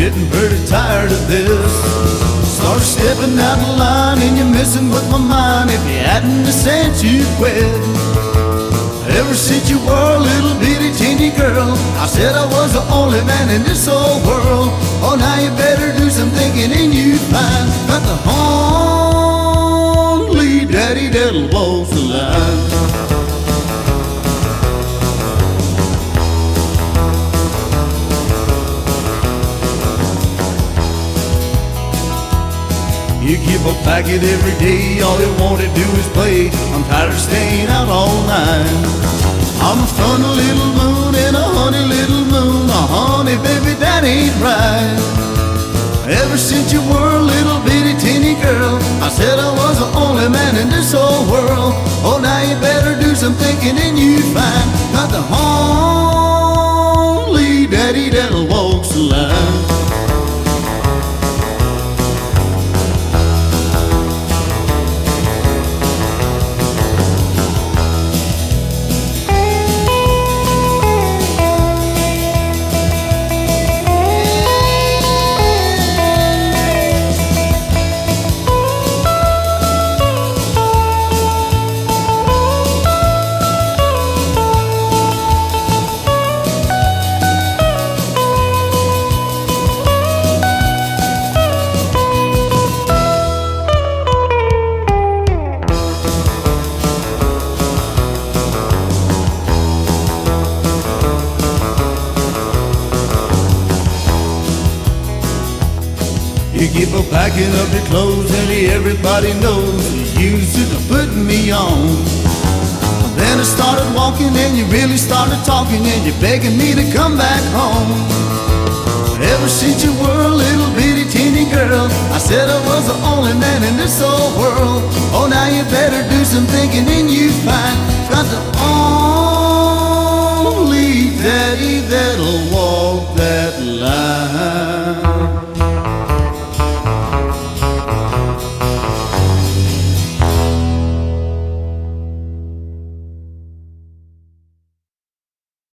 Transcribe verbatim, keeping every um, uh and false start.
getting pretty tired of this. Start stepping out the line and you're messing with my mind. If you hadn't said you quit, ever since you were a little bitty teeny girl, I said I was the only man in this whole world. Oh, now you better do some thinking and you'd find that the only daddy that'll walk the line. You keep a packet every day, all you want to do is play. I'm tired of staying out all night. I'm a funny little moon and a honey little moon. A honey baby, that ain't right. Ever since you were a little bitty teeny girl, I said I was the only man in this whole world. Oh, now you better do some thinking and you find not the only daddy that'll walk the line. You keep a packing up your clothes and everybody knows you used to put me on. Then I started walking and you really started talking and you're begging me to come back home. Ever since you were a little bitty teeny girl, I said I was the only man in this whole world. Oh, now you better do some thinking and you find got the only daddy that'll walk that line.